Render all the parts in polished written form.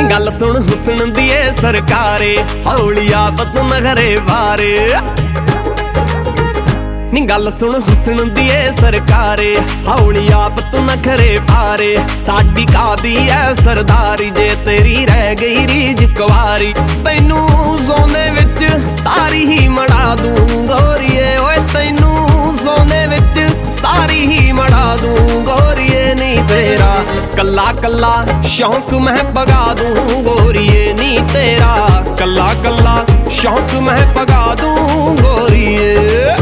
गल सुन हुस्न दी ए सरकारे हौली आपत नखरे बारे नी गल सुन हुस्न दी ए सरकारे हौली आपत नखरे बारे साडी कादी ऐ सरदारी जे तेरी रह गई रीज कुवारी तैनू सोने विच सारी ही मड़ा दूं गोरीए ओए तैनू सोने विच सारी ही मड़ा दूं गोरीए नी तेरा कल्ला कल्ला शौक मैं पगा दूं गोरीए नी तेरा कल्ला कल्ला शौक मैं पगा दूं गोरीए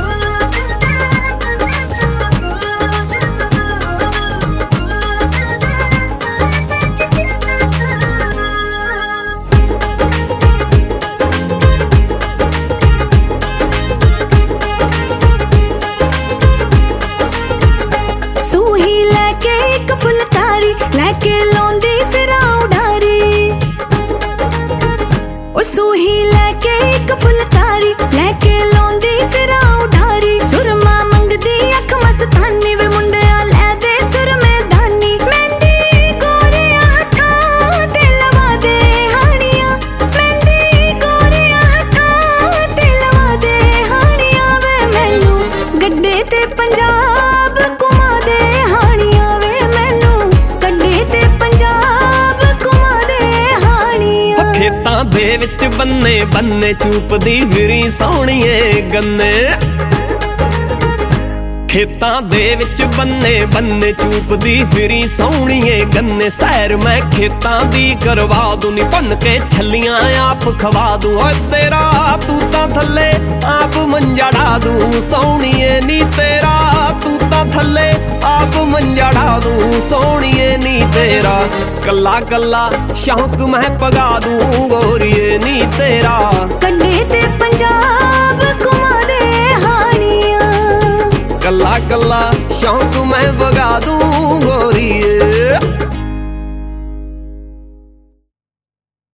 सूही लैके एक फुलकारी लैके लौंदी फिरा उडारी ओ सूही लैके एक फुलकारी लैके लौंदी फिरा उडारी सुरमा मंगदी अख मस्तानी वे मुंडिया लै दे सुर में दानी मेहंदी गोरिया हत्थां ते लवा दे हानियां मेहंदी गोरिया हत्थां ते लवा दे हानियां वे मैनू गड्डे ते पंजाब घुमा दे हानियां वे मैनू गड्डे ते पंजाब घुमा दे हानियां खेतां दे विच बन्ने बन्ने चूपदी फिरी सोहणीए गन्ने खेतां दे विच बन्ने बन्ने चूपदी फिरी सोहणीए गन्ने सैर मैं खेतां दी करवा दूं नी भन के छल्लियां आप खवा दूं ओए तेरा तू तां थल्ले आप मंजा ढा दूं सोहणीए नी तेरा तू तां थल्ले आप मंजा ढा दूं सोहणीए नी तेरा कल्ला कल्ला शौक मैं पगा दूं गोरीए नी तेरा गड्डे ते पंजाब घुमा दे हानियां कल्ला कल्ला शौक मैं पगा दूं गोरीए।